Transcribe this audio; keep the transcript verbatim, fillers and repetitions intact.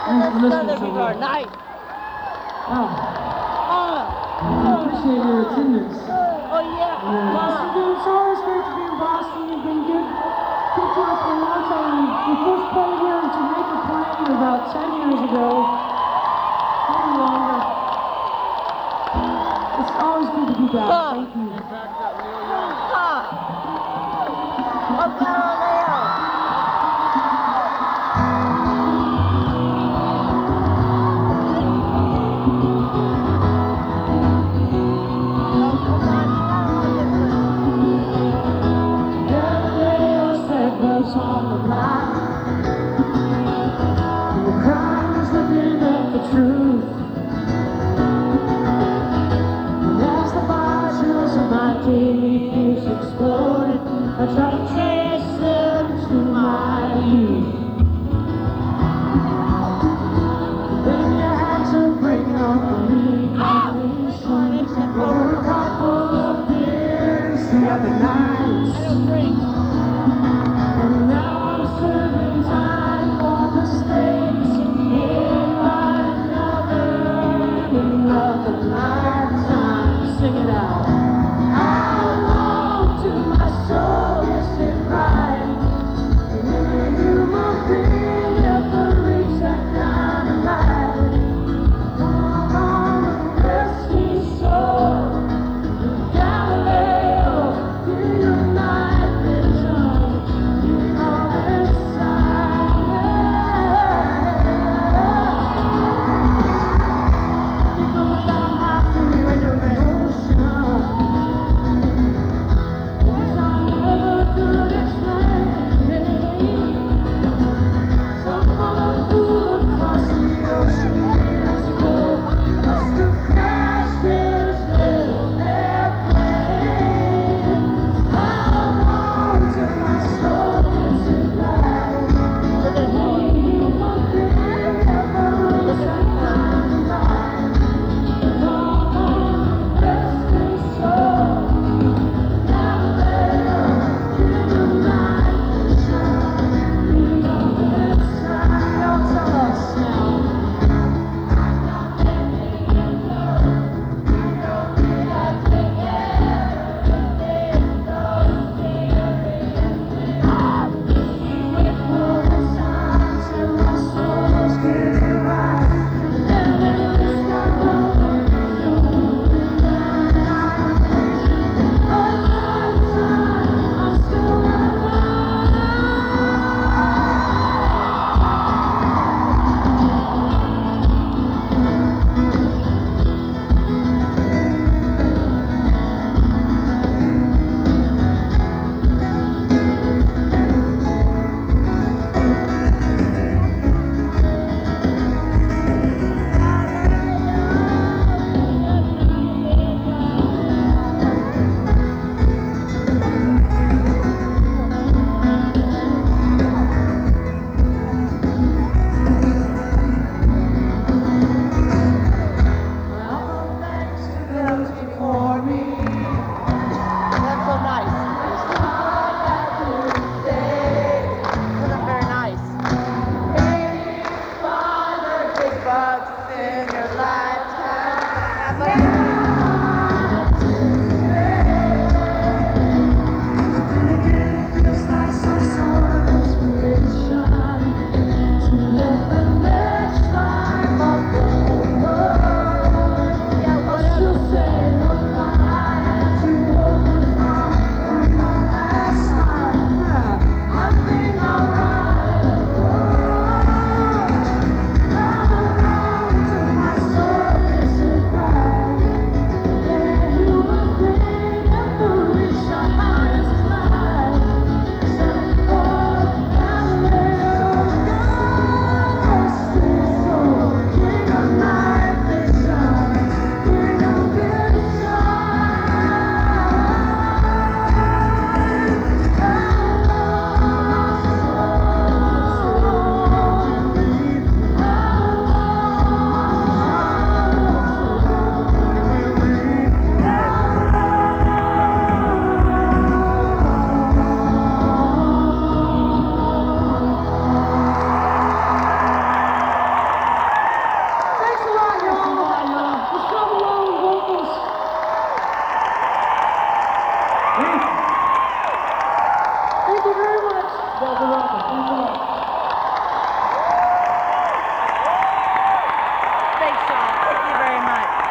Thanks for listening Southern so people are much. nice. Wow. Uh, I appreciate your attendance. oh yeah. Yeah. Uh, It's always great to be in Boston. You've been good, good to us for a long time. We first played here in Jamaica Plain about ten years ago. Maybe longer. It's always good to be back. Huh. Thank you. huh. Oh, Galileo. Oh, come on. Galileo said there's on the block. The crowd is looking at the truth. And as the fire shows guys are welcome. Thanks a lot. Thanks, Sean. Thank you very much.